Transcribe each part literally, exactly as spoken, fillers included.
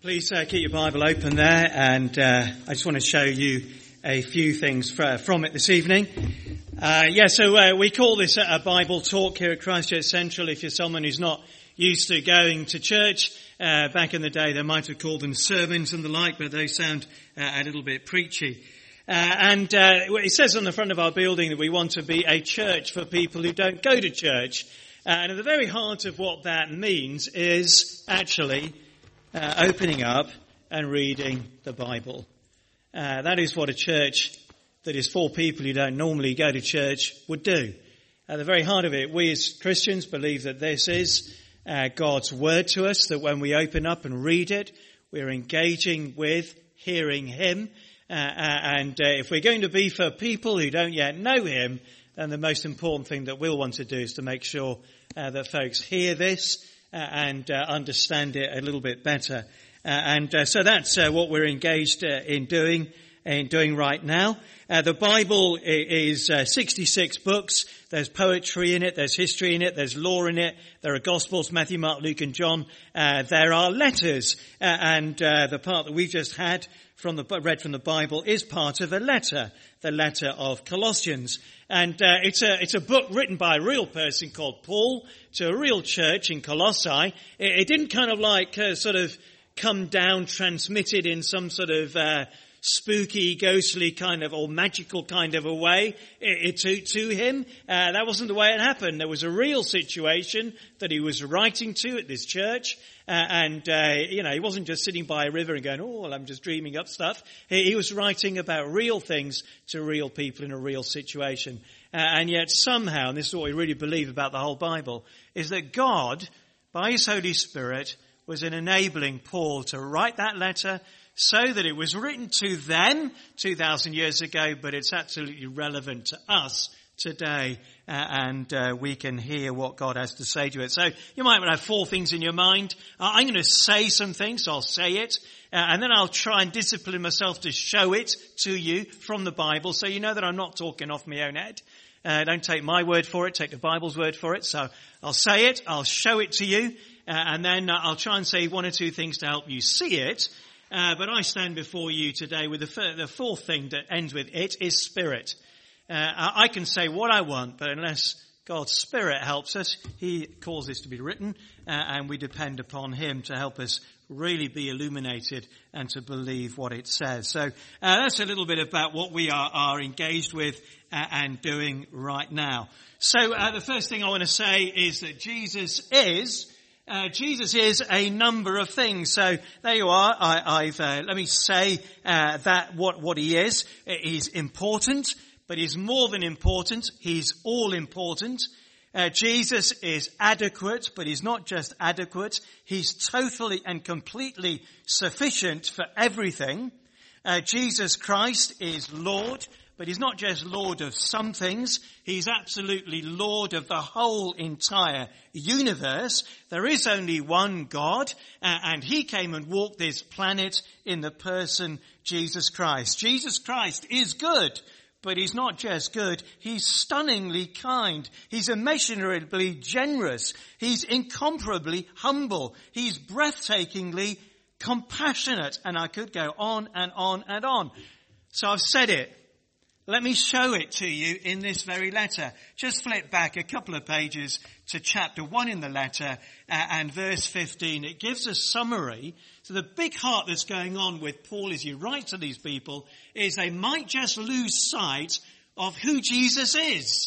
Please uh, keep your Bible open there, and uh, I just want to show you a few things for, from it this evening. Uh, yeah, so uh, we call this a Bible talk here at Christchurch Central. If you're someone who's not used to going to church, uh, back in the day they might have called them sermons and the like, but they sound uh, a little bit preachy. Uh, and uh, it says on the front of our building that we want to be a church for people who don't go to church. Uh, and at the very heart of what that means is actually Uh, opening up and reading the Bible. Uh, that is what a church that is for people who don't normally go to church would do. At the very heart of it, we as Christians believe that this is uh, God's word to us, that when we open up and read it, we're engaging with hearing Him. Uh, uh, and uh, if we're going to be for people who don't yet know Him, then the most important thing that we'll want to do is to make sure uh, that folks hear this Uh, and uh, understand it a little bit better. Uh, and uh, so that's uh, what we're engaged uh, in doing in doing right now. Uh, the Bible is uh, sixty-six books. There's poetry in it, there's history in it, there's law in it, there are Gospels, Matthew, Mark, Luke and John. Uh, there are letters. Uh, and uh, the part that we've just had from the read from the Bible is part of a letter, the letter of Colossians. And uh, it's a it's a book written by a real person called Paul to a real church in Colossae. It, it didn't kind of like uh, sort of come down transmitted in some sort of uh, spooky, ghostly kind of or magical kind of a way it, it, to, to him. Uh, that wasn't the way it happened. There was a real situation that he was writing to at this church. Uh, and, uh, you know, he wasn't just sitting by a river and going, oh, well, I'm just dreaming up stuff. He, he was writing about real things to real people in a real situation. Uh, and yet somehow, and this is what we really believe about the whole Bible, is that God, by His Holy Spirit, was enabling Paul to write that letter so that it was written to them two thousand years ago, but it's absolutely relevant to us today, uh, and uh, we can hear what God has to say to it. So you might have four things in your mind. Uh, I'm going to say some things, so I'll say it, uh, and then I'll try and discipline myself to show it to you from the Bible, so you know that I'm not talking off my own head. Uh, don't take my word for it, take the Bible's word for it. So I'll say it, I'll show it to you, uh, and then uh, I'll try and say one or two things to help you see it. Uh, but I stand before you today with the, f- the fourth thing that ends with it is spirit. Uh, I can say what I want, but unless God's Spirit helps us, He calls this to be written, uh, and we depend upon Him to help us really be illuminated and to believe what it says. So uh, that's a little bit about what we are, are engaged with uh, and doing right now. So uh, the first thing I want to say is that Jesus is... Uh, Jesus is a number of things. So there you are. I, I've uh, let me say uh, that what what He is. He's important, but He's more than important. He's all important. Uh, Jesus is adequate, but He's not just adequate. He's totally and completely sufficient for everything. Uh, Jesus Christ is Lord, but He's not just Lord of some things. He's absolutely Lord of the whole entire universe. There is only one God, uh, and He came and walked this planet in the person Jesus Christ. Jesus Christ is good, but He's not just good. He's stunningly kind. He's immeasurably generous. He's incomparably humble. He's breathtakingly compassionate. And I could go on and on and on. So I've said it. Let me show it to you in this very letter. Just flip back a couple of pages to chapter one in the letter uh, and verse fifteen. It gives a summary. So the big heart that's going on with Paul as he writes to these people is they might just lose sight of who Jesus is.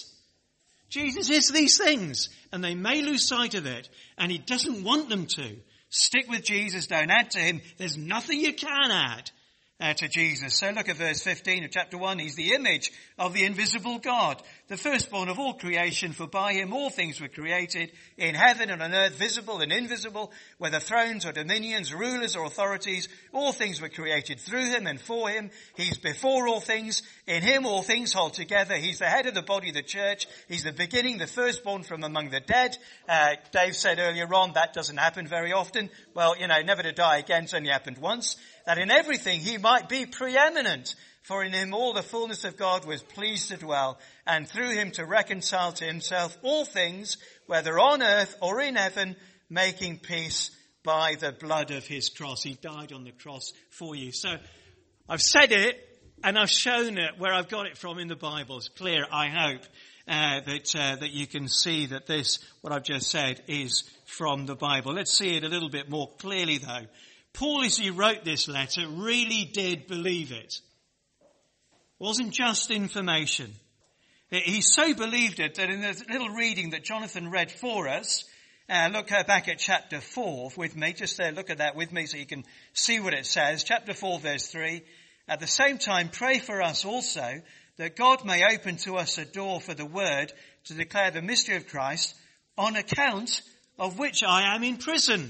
Jesus is these things, and they may lose sight of it, and He doesn't want them to. Stick with Jesus, don't add to Him. There's nothing you can add Uh, to Jesus. So look at verse fifteen of chapter one. He's the image of the invisible God, the firstborn of all creation, for by Him all things were created, in heaven and on earth, visible and invisible, whether thrones or dominions, rulers or authorities. All things were created through Him and for Him. He's before all things. In Him all things hold together. He's the head of the body of the church. He's the beginning, the firstborn from among the dead. Uh, Dave said earlier on that doesn't happen very often. Well, you know, never to die again. It's only happened once. That in everything He might be preeminent. For in Him all the fullness of God was pleased to dwell, and through Him to reconcile to Himself all things, whether on earth or in heaven, making peace by the blood of his cross. He died on the cross for you. So I've said it and I've shown it where I've got it from in the Bible. It's clear, I hope, uh, that uh, that you can see that this, what I've just said, is from the Bible. Let's see it a little bit more clearly, though. Paul, as he wrote this letter, really did believe it. It wasn't just information. He so believed it that in the little reading that Jonathan read for us, uh, look uh, back at chapter four with me, just there, look at that with me so you can see what it says. Chapter four, verse three. At the same time, pray for us also, that God may open to us a door for the word to declare the mystery of Christ, on account of which I am in prison.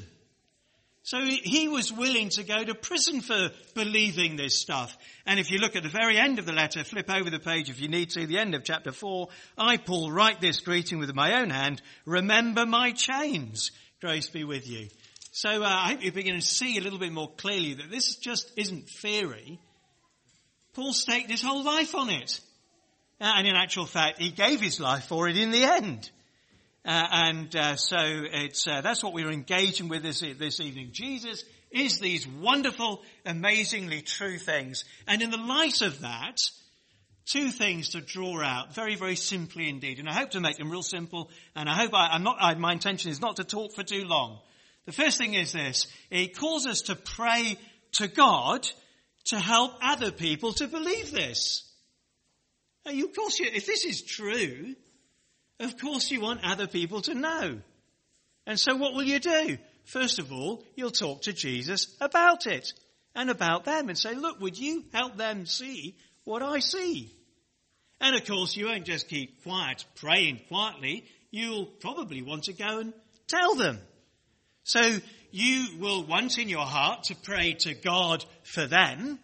So he was willing to go to prison for believing this stuff. And if you look at the very end of the letter, flip over the page if you need to, the end of chapter four, I, Paul, write this greeting with my own hand. Remember my chains. Grace be with you. So uh, I hope you're beginning to see a little bit more clearly that this just isn't theory. Paul staked his whole life on it. Uh, and in actual fact, he gave his life for it in the end. Uh, and uh, so it's uh, that's what we're engaging with this, this evening. Jesus is these wonderful, amazingly true things. And in the light of that, two things to draw out very, very simply indeed. And I hope to make them real simple. And I hope I, I'm not, I, my intention is not to talk for too long. The first thing is this. He calls us to pray to God to help other people to believe this. Now, you, of course, you, if this is true, of course you want other people to know. And so what will you do? First of all, you'll talk to Jesus about it and about them and say, look, would you help them see what I see? And of course, you won't just keep quiet, praying quietly. You'll probably want to go and tell them. So you will want in your heart to pray to God for them.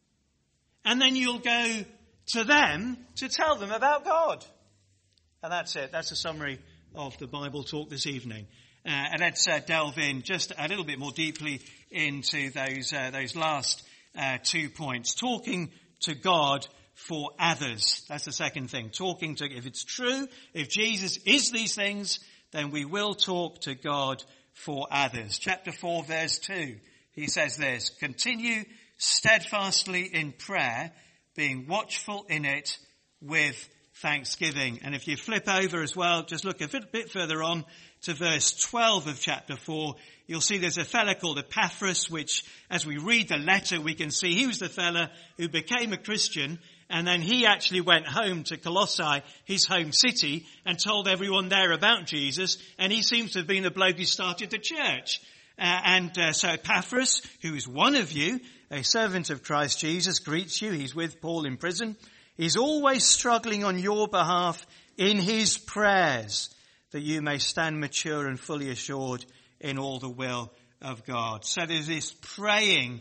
And then you'll go to them to tell them about God. And that's it. That's a summary of the Bible talk this evening. Uh, and let's uh, delve in just a little bit more deeply into those uh, those last uh, two points. Talking to God for others. That's the second thing. Talking to, if it's true, if Jesus is these things, then we will talk to God for others. Chapter four, verse two. He says this, continue steadfastly in prayer, being watchful in it with thanksgiving. And if you flip over as well, just look a bit further on to verse twelve of chapter four, you'll see there's a fella called Epaphras, which as we read the letter, we can see he was the fella who became a Christian. And then he actually went home to Colossae, his home city, and told everyone there about Jesus. And he seems to have been the bloke who started the church. Uh, and uh, so Epaphras, who is one of you, a servant of Christ Jesus, greets you. He's with Paul in prison. He's always struggling on your behalf in his prayers, that you may stand mature and fully assured in all the will of God. So there's this praying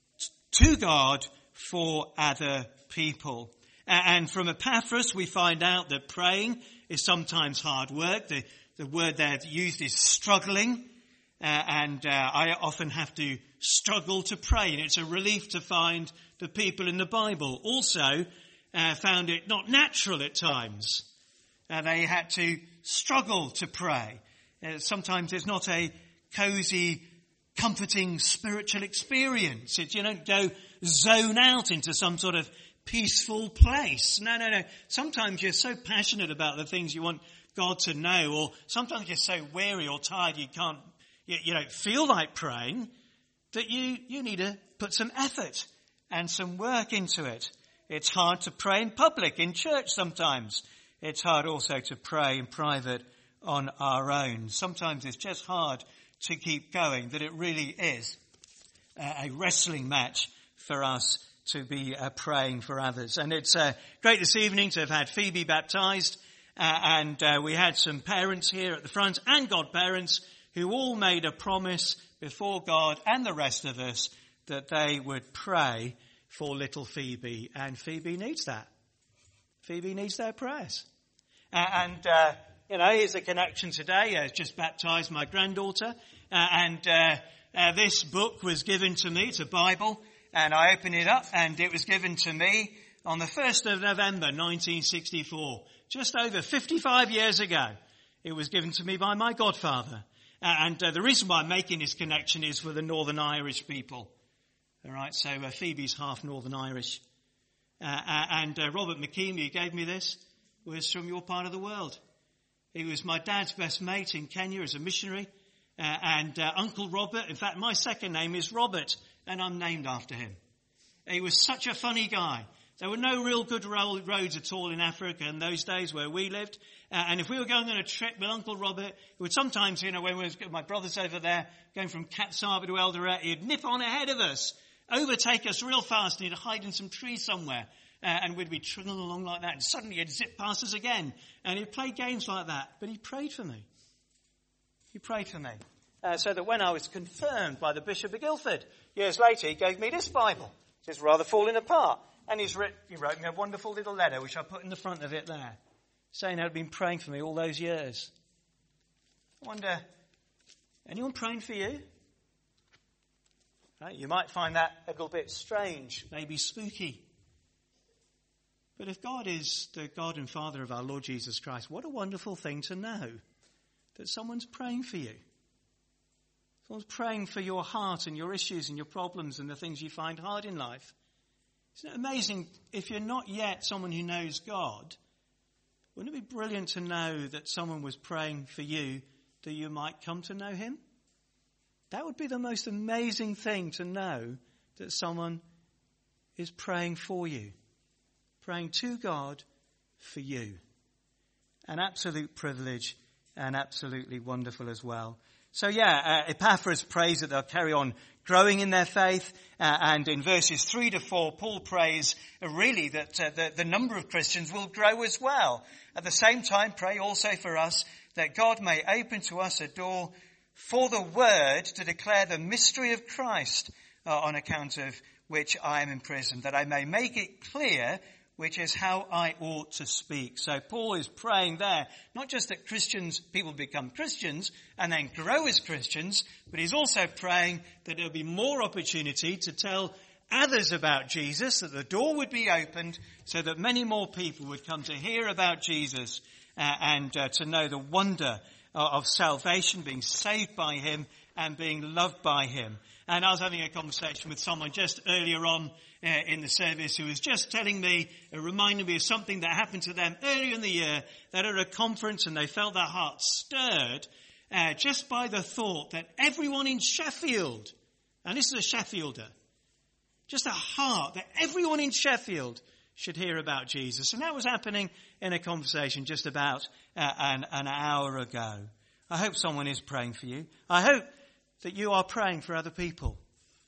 to God for other people. And from Epaphras, we find out that praying is sometimes hard work. The, the word there used is struggling. Uh, and uh, I often have to struggle to pray. And it's a relief to find the people in the Bible also uh, found it not natural at times. Uh, they had to struggle to pray. Uh, sometimes it's not a cosy, comforting spiritual experience. It's, you don't go zone out into some sort of peaceful place. No, no, no. Sometimes you're so passionate about the things you want God to know, or sometimes you're so weary or tired you can't, you, you don't feel like praying, that you, you need to put some effort and some work into it. It's hard to pray in public, in church sometimes. It's hard also to pray in private on our own. Sometimes it's just hard to keep going, that it really is a wrestling match for us to be uh, praying for others. And it's uh, great this evening to have had Phoebe baptized. Uh, and uh, we had some parents here at the front and godparents who all made a promise before God and the rest of us that they would pray for little Phoebe. And Phoebe needs that. Phoebe needs their prayers. Uh, and, uh, you know, here's a connection today. I just baptized my granddaughter. Uh, and uh, uh, this book was given to me, it's a Bible. And I opened it up and it was given to me on the first of November, nineteen sixty-four. Just over fifty-five years ago. It was given to me by my godfather. And uh, the reason why I'm making this connection is for the Northern Irish people. All right, so uh, Phoebe's half Northern Irish. Uh, and uh, Robert McKeamy, who gave me this, was from your part of the world. He was my dad's best mate in Kenya as a missionary. Uh, and uh, Uncle Robert, in fact, my second name is Robert, and I'm named after him. He was such a funny guy. There were no real good roads at all in Africa in those days where we lived. Uh, and if we were going on a trip with Uncle Robert, he would sometimes, you know, when we was, my brother's over there, going from Katsaba to Eldoret, he'd nip on ahead of us, overtake us real fast, and he'd hide in some trees somewhere. Uh, and we'd be trundling along like that, and suddenly he'd zip past us again. And he'd play games like that. But he prayed for me. He prayed for me. Uh, so that when I was confirmed by the Bishop of Guildford, years later, he gave me this Bible, which is rather falling apart. And he's writ- he wrote me a wonderful little letter, which I put in the front of it there, saying he'd been praying for me all those years. I wonder, anyone praying for you? Right, you might find that a little bit strange, maybe spooky. But if God is the God and Father of our Lord Jesus Christ, what a wonderful thing to know that someone's praying for you. Someone's praying for your heart and your issues and your problems and the things you find hard in life. Isn't it amazing, if you're not yet someone who knows God, wouldn't it be brilliant to know that someone was praying for you that you might come to know him? That would be the most amazing thing to know, that someone is praying for you, praying to God for you. An absolute privilege and absolutely wonderful as well. So yeah, uh, Epaphras prays that they'll carry on growing in their faith. Uh, and in verses three to four, Paul prays uh, really that uh, the, the number of Christians will grow as well. At the same time, pray also for us that God may open to us a door for the word to declare the mystery of Christ, uh, on account of which I am imprisoned, that I may make it clear which is how I ought to speak. So Paul is praying there, not just that Christians, people become Christians and then grow as Christians, but he's also praying that there'll be more opportunity to tell others about Jesus, that the door would be opened so that many more people would come to hear about Jesus uh, and uh, to know the wonder uh, of salvation, being saved by him and being loved by him. And I was having a conversation with someone just earlier on uh, in the service who was just telling me, uh, reminding me of something that happened to them earlier in the year. They're at a conference and they felt their hearts stirred uh, just by the thought that everyone in Sheffield, and this is a Sheffielder, just a heart that everyone in Sheffield should hear about Jesus. And that was happening in a conversation just about uh, an, an hour ago. I hope someone is praying for you. I hope that you are praying for other people,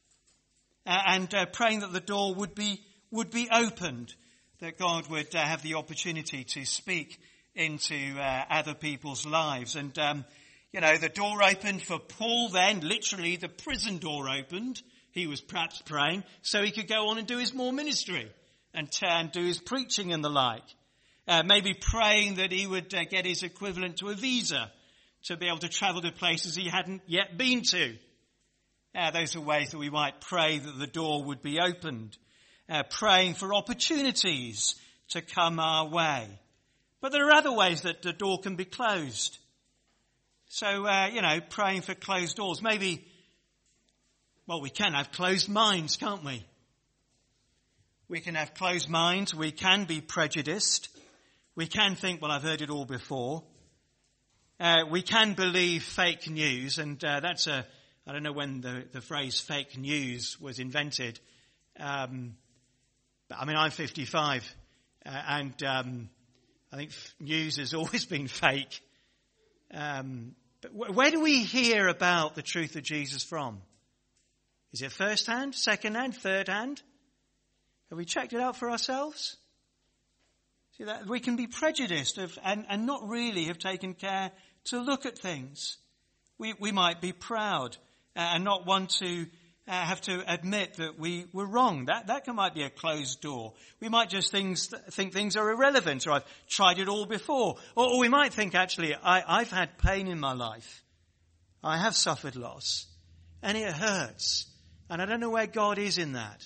uh, and uh, praying that the door would be would be opened, that God would uh, have the opportunity to speak into uh, other people's lives. And um, you know, the door opened for Paul then, literally the prison door opened. He was perhaps praying so he could go on and do his more ministry and, t- and do his preaching and the like. Uh, maybe praying that he would uh, get his equivalent to a visa to be able to travel to places he hadn't yet been to. Uh, those are ways that we might pray that the door would be opened. Uh, praying for opportunities to come our way. But there are other ways that the door can be closed. So, uh, you know, praying for closed doors. Maybe, well, we can have closed minds, can't we? We can have closed minds. We can be prejudiced. We can think, well, I've heard it all before. Uh, we can believe fake news, and uh, that's a, I don't know when the, the phrase fake news was invented. Um, but I mean, I'm fifty-five, uh, and um, I think f- news has always been fake. Um, but w- where do we hear about the truth of Jesus from? Is it first hand, second hand, third hand? Have we checked it out for ourselves? See, that we can be prejudiced of, and, and not really have taken care to look at things. We, we might be proud uh, and not want to uh, have to admit that we were wrong. That that can, might be a closed door. We might just things, think things are irrelevant, or I've tried it all before. Or, or we might think, actually, I, I've had pain in my life. I have suffered loss. And it hurts. And I don't know where God is in that.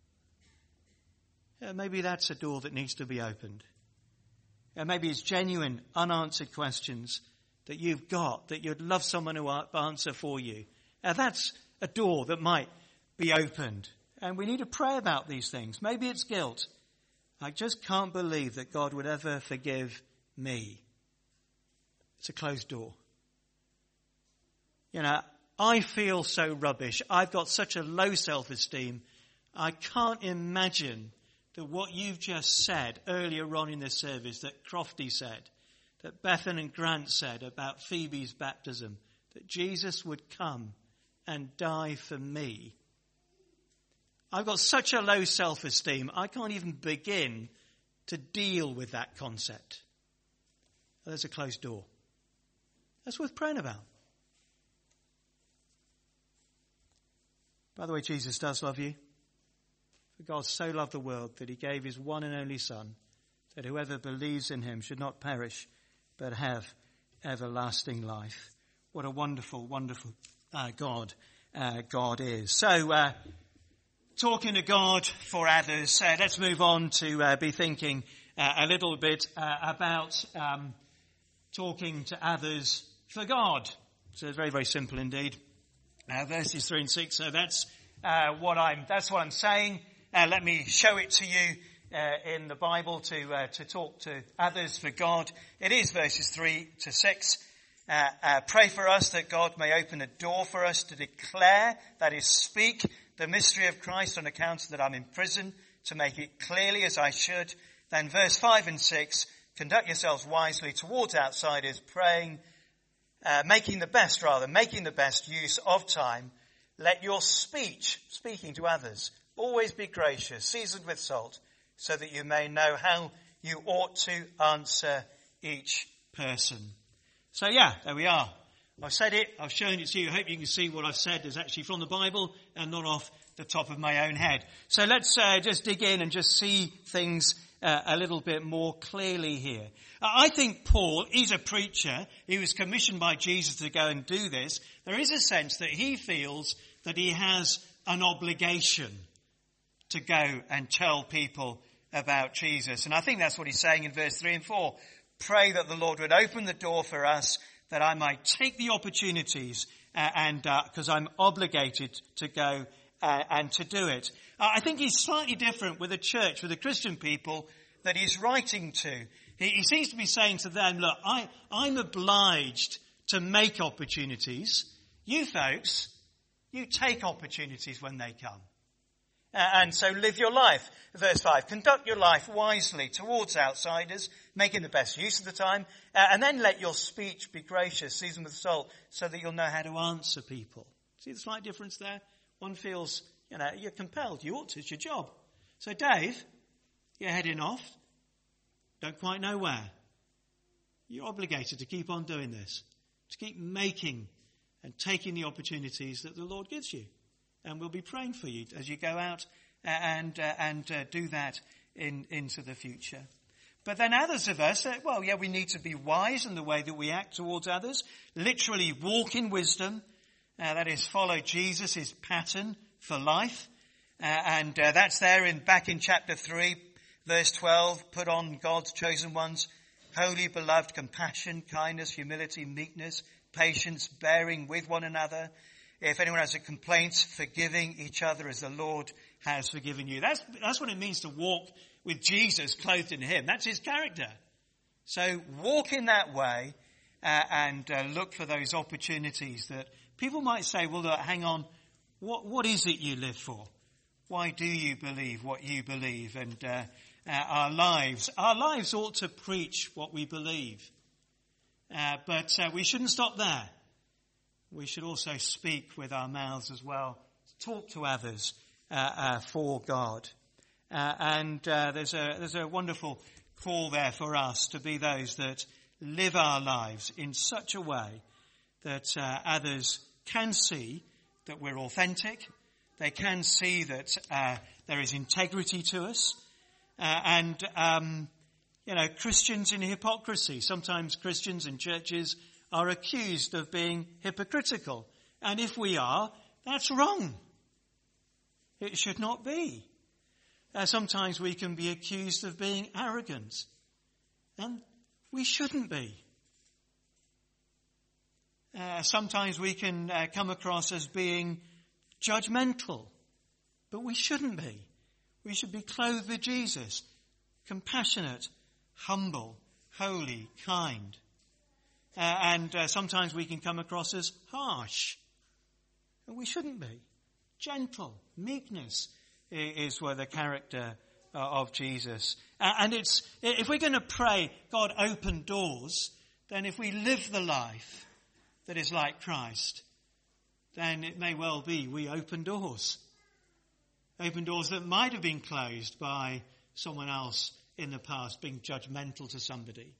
Yeah, maybe that's a door that needs to be opened. Yeah, maybe it's genuine, unanswered questions that you've got, that you'd love someone to answer for you. Now that's a door that might be opened. And we need to pray about these things. Maybe it's guilt. I just can't believe that God would ever forgive me. It's a closed door. You know, I feel so rubbish. I've got such a low self-esteem. I can't imagine that what you've just said earlier on in this service, that Crofty said, that Bethan and Grant said about Phoebe's baptism, that Jesus would come and die for me. I've got such a low self-esteem, I can't even begin to deal with that concept. There's a closed door. That's worth praying about. By the way, Jesus does love you. For God so loved the world that he gave his one and only Son, that whoever believes in him should not perish, but have everlasting life. What a wonderful, wonderful uh, God uh, God is. So, uh, talking to God for others, uh, let's move on to uh, be thinking uh, a little bit uh, about um, talking to others for God. So it's very, very simple indeed. Uh, verses three and six. So that's uh, what I'm. That's what I'm saying. Uh, let me show it to you uh, in the Bible to uh, to talk to others for God. It is verses three to six. Uh, uh, pray for us that God may open a door for us to declare, that is, speak the mystery of Christ on account that I'm in prison, to make it clearly as I should. Then verse five and six, conduct yourselves wisely towards outsiders, praying, uh, making the best rather, making the best use of time. Let your speech, speaking to others, always be gracious, seasoned with salt, so that you may know how you ought to answer each person. So yeah, there we are. I've said it, I've shown it to you. I hope you can see what I've said is actually from the Bible and not off the top of my own head. So let's uh, just dig in and just see things uh, a little bit more clearly here. Uh, I think Paul is a preacher. He was commissioned by Jesus to go and do this. There is a sense that he feels that he has an obligation to go and tell people about Jesus. And I think that's what he's saying in verse three and four. Pray that the Lord would open the door for us, that I might take the opportunities uh, and because uh, I'm obligated to go uh, and to do it. Uh, I think he's slightly different with the church, with the Christian people that he's writing to. He, he seems to be saying to them, look, I, I'm obliged to make opportunities. You folks, you take opportunities when they come. Uh, and so live your life. Verse five, conduct your life wisely towards outsiders, making the best use of the time, uh, and then let your speech be gracious, seasoned with salt, so that you'll know how to answer people. See the slight difference there? One feels, you know, you're compelled, you ought to, it's your job. So Dave, you're heading off, don't quite know where. You're obligated to keep on doing this, to keep making and taking the opportunities that the Lord gives you. And we'll be praying for you as you go out and uh, and uh, do that in into the future. But then others of us, uh, well, yeah, we need to be wise in the way that we act towards others. Literally walk in wisdom. Uh, that is, follow Jesus' pattern for life. Uh, and uh, that's there in back in chapter three, verse twelve. Put on God's chosen ones, holy, beloved, compassion, kindness, humility, meekness, patience, bearing with one another. If anyone has a complaint, forgiving each other as the Lord has forgiven you. That's, that's what it means to walk with Jesus clothed in him. That's his character. So walk in that way uh, and uh, look for those opportunities that people might say, well, look, hang on, what, what is it you live for? Why do you believe what you believe? And uh, uh, our lives, our lives ought to preach what we believe. Uh, but uh, we shouldn't stop there. We should also speak with our mouths as well, talk to others uh, uh, for God. Uh, and uh, there's a there's a wonderful call there for us to be those that live our lives in such a way that uh, others can see that we're authentic. They can see that uh, there is integrity to us. Uh, and, um, you know, Christians in hypocrisy. Sometimes Christians in churches are accused of being hypocritical. And if we are, that's wrong. It should not be. Uh, sometimes we can be accused of being arrogant. And we shouldn't be. Uh, sometimes we can uh, come across as being judgmental, but we shouldn't be. We should be clothed with Jesus, compassionate, humble, holy, kind. Uh, and uh, sometimes we can come across as harsh, but we shouldn't be. Gentle, meekness is where the character uh, of Jesus. Uh, and it's if we're going to pray, God, open doors, then if we live the life that is like Christ, then it may well be we open doors. Open doors that might have been closed by someone else in the past, being judgmental to somebody.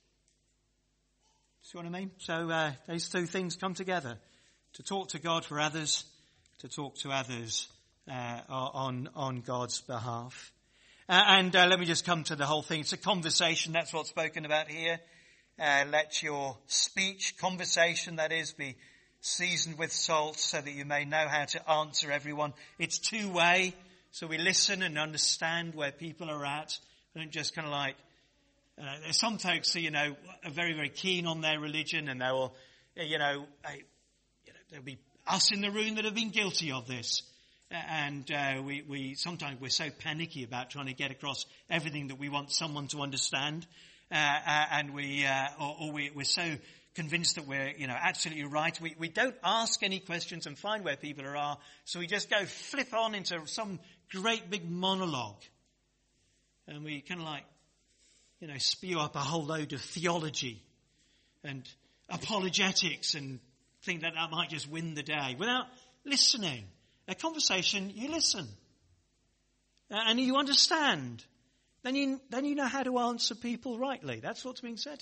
See what I mean? So uh, those two things come together. To talk to God for others, to talk to others uh, on, on God's behalf. Uh, and uh, let me just come to the whole thing. It's a conversation. That's what's spoken about here. Uh, let your speech, conversation that is, be seasoned with salt so that you may know how to answer everyone. It's two-way, so we listen and understand where people are at. We don't just kind of like, uh, there's some folks who, you know, are very, very keen on their religion, and they will, you know, I, you know there'll be us in the room that have been guilty of this. And uh, we, we sometimes we're so panicky about trying to get across everything that we want someone to understand. Uh, uh, and we, uh, or, or we, we're so convinced that we're, you know, absolutely right. We, we don't ask any questions and find where people are. So we just go flip on into some great big monologue. And we kind of like, you know, spew up a whole load of theology and apologetics and think that that might just win the day without listening. A conversation, you listen. Uh, and you understand. Then you, then you know how to answer people rightly. That's what's being said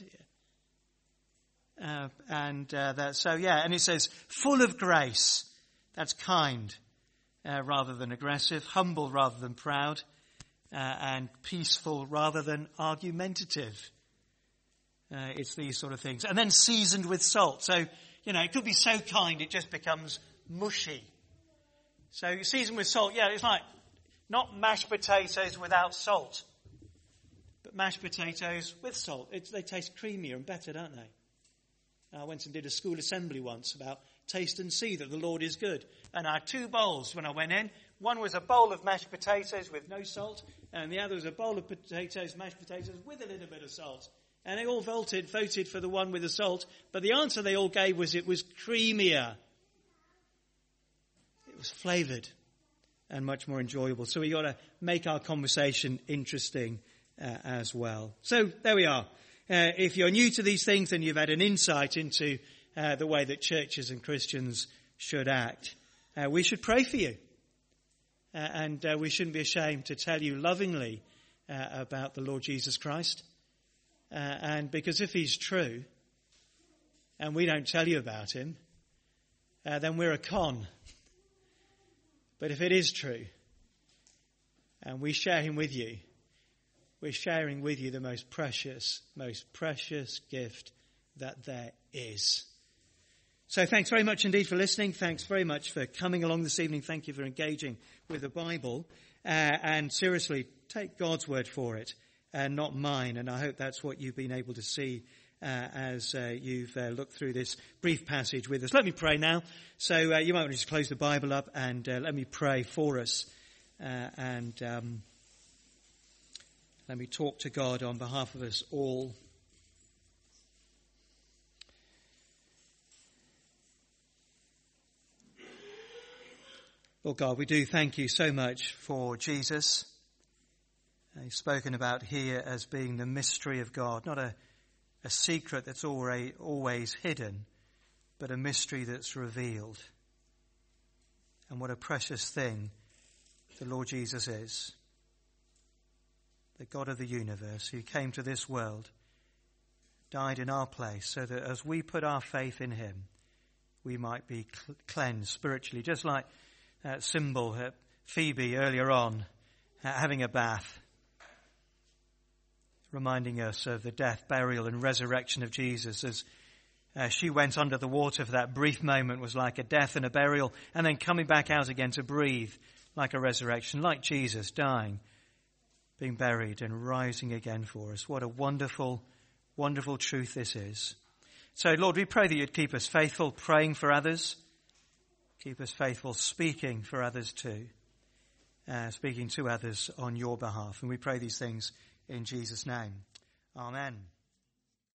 here. Uh, and uh, that, so, yeah, and it says, full of grace. That's kind uh, rather than aggressive, humble rather than proud, uh, and peaceful rather than argumentative. Uh, it's these sort of things. And then seasoned with salt. So, you know, it could be so kind it just becomes mushy. So seasoned with salt, yeah, it's like not mashed potatoes without salt. But mashed potatoes with salt. It's, they taste creamier and better, don't they? I went and did a school assembly once about taste and see that the Lord is good. And I had two bowls when I went in. One was a bowl of mashed potatoes with no salt, and the other was a bowl of potatoes, mashed potatoes with a little bit of salt. And they all voted, voted for the one with the salt, but the answer they all gave was it was creamier. It was flavoured and much more enjoyable. So we've got to make our conversation interesting uh, as well. So there we are. Uh, if you're new to these things, then you've had an insight into uh, the way that churches and Christians should act. Uh, we should pray for you. Uh, and uh, we shouldn't be ashamed to tell you lovingly uh, about the Lord Jesus Christ. Uh, and because if he's true, and we don't tell you about him, uh, then we're a con. But if it is true, and we share him with you, we're sharing with you the most precious, most precious gift that there is. So thanks very much indeed for listening. Thanks very much for coming along this evening. Thank you for engaging with the Bible. Uh, and seriously, take God's word for it, and not mine. And I hope that's what you've been able to see uh, as uh, you've uh, looked through this brief passage with us. Let me pray now. So uh, you might want to just close the Bible up and uh, let me pray for us. Uh, and um, let me talk to God on behalf of us all. Lord God, we do thank you so much for Jesus. He's spoken about here as being the mystery of God, not a, a secret that's already, always hidden, but a mystery that's revealed. And what a precious thing the Lord Jesus is. The God of the universe who came to this world, died in our place so that as we put our faith in him, we might be cl- cleansed spiritually, just like that symbol at Phoebe earlier on, uh, having a bath, reminding us of the death, burial and resurrection of Jesus as uh, she went under the water for that brief moment was like a death and a burial, and then coming back out again to breathe like a resurrection, like Jesus dying, being buried and rising again for us. What a wonderful, wonderful truth this is. So, Lord, we pray that you'd keep us faithful praying for others. Keep us faithful speaking for others too. Uh, speaking to others on your behalf. And we pray these things in Jesus' name. Amen.